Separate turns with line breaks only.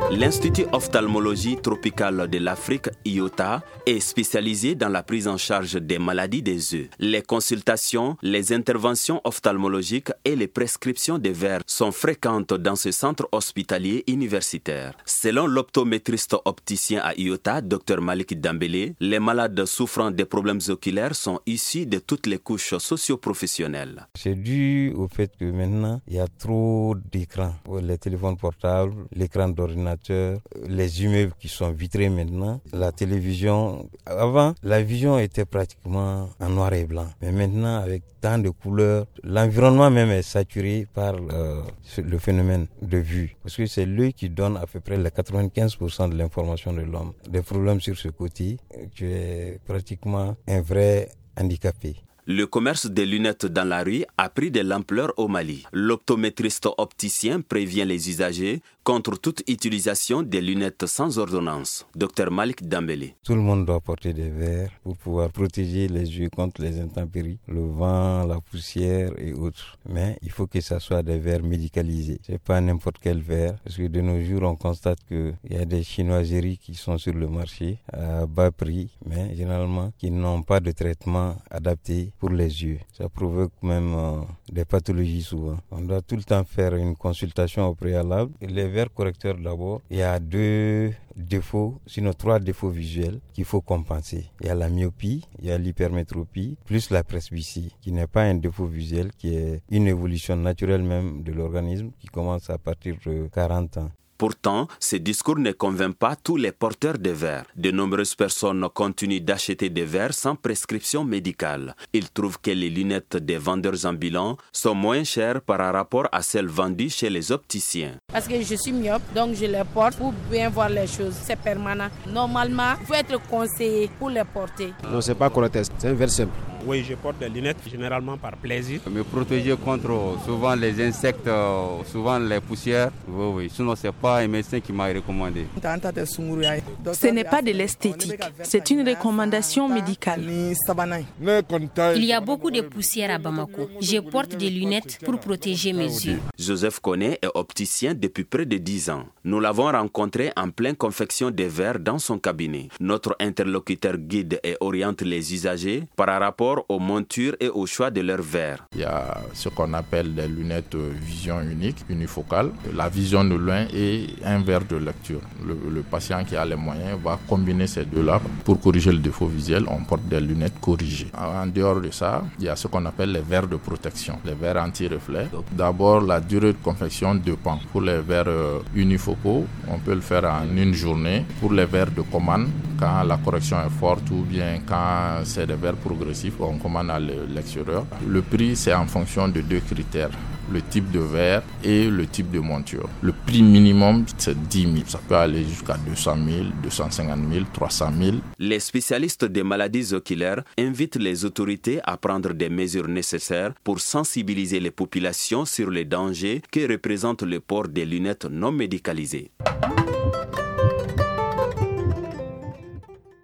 L'Institut ophtalmologie tropicale de l'Afrique, IOTA, est spécialisé dans la prise en charge des maladies des yeux. Les consultations, les interventions ophtalmologiques et les prescriptions des verres sont fréquentes dans ce centre hospitalier universitaire. Selon l'optométriste opticien à IOTA, Dr Malik Dambélé, les malades souffrant des problèmes oculaires sont issus de toutes les couches socio-professionnelles.
C'est dû au fait que maintenant, il y a trop d'écrans. Les téléphones portables, l'écran d'ordinateur, les immeubles qui sont vitrés maintenant, la télévision. Avant, la vision était pratiquement en noir et blanc. Mais maintenant, avec tant de couleurs, l'environnement même est saturé par le phénomène de vue. Parce que c'est l'œil qui donne à peu près les 95% de l'information de l'homme. Des problèmes sur ce côté, tu es pratiquement un vrai handicapé.
Le commerce des lunettes dans la rue a pris de l'ampleur au Mali. L'optométriste opticien prévient les usagers contre toute utilisation des lunettes sans ordonnance. Dr Malik Dambélé.
Tout le monde doit porter des verres pour pouvoir protéger les yeux contre les intempéries, le vent, la poussière et autres. Mais il faut que ça soit des verres médicalisés. C'est pas n'importe quel verre, parce que de nos jours on constate qu'il y a des chinoiseries qui sont sur le marché à bas prix, mais généralement qui n'ont pas de traitement adapté pour les yeux. Ça provoque même des pathologies souvent. On doit tout le temps faire une consultation au préalable. Et les verres correcteurs d'abord, il y a 2 défauts, sinon 3 défauts visuels qu'il faut compenser. Il y a la myopie, il y a l'hypermétropie, plus la presbytie, qui n'est pas un défaut visuel, qui est une évolution naturelle même de l'organisme qui commence à partir de 40 ans.
Pourtant, ce discours ne convainc pas tous les porteurs de verres. De nombreuses personnes continuent d'acheter des verres sans prescription médicale. Ils trouvent que les lunettes des vendeurs ambulants sont moins chères par rapport à celles vendues chez les opticiens.
Parce que je suis myope, donc je les porte pour bien voir les choses. C'est permanent. Normalement, il faut être conseillé pour les porter.
Non, c'est pas correct, c'est un verre simple.
Oui, je porte des lunettes généralement par plaisir.
Me protéger contre souvent les insectes, souvent les poussières. Oui. Sinon, c'est pas un médecin qui m'a recommandé.
Ce n'est pas de l'esthétique, c'est une recommandation médicale.
Il y a beaucoup de poussière à Bamako. Je porte des lunettes pour protéger mes yeux.
Joseph Koné est opticien depuis près de 10 ans. Nous l'avons rencontré en pleine confection des verres dans son cabinet. Notre interlocuteur guide et oriente les usagers par rapport aux montures et au choix de leurs verres.
Il y a ce qu'on appelle des lunettes vision unique, unifocale, la vision de loin et un verre de lecture. Le patient qui a les moyens va combiner ces deux-là pour corriger le défaut visuel. On porte des lunettes corrigées. En dehors de ça, il y a ce qu'on appelle les verres de protection, les verres anti-reflets. D'abord, la durée de confection dépend. Pour les verres unifocaux, on peut le faire en une journée. Pour les verres de commande, quand la correction est forte ou bien quand c'est des verres progressifs, on commande à l'extérieur. Le prix, c'est en fonction de 2 critères. Le type de verre et le type de monture. Le prix minimum, c'est 10 000. Ça peut aller jusqu'à 200 000, 250 000, 300 000.
Les spécialistes des maladies oculaires invitent les autorités à prendre des mesures nécessaires pour sensibiliser les populations sur les dangers que représente le port des lunettes non médicalisées.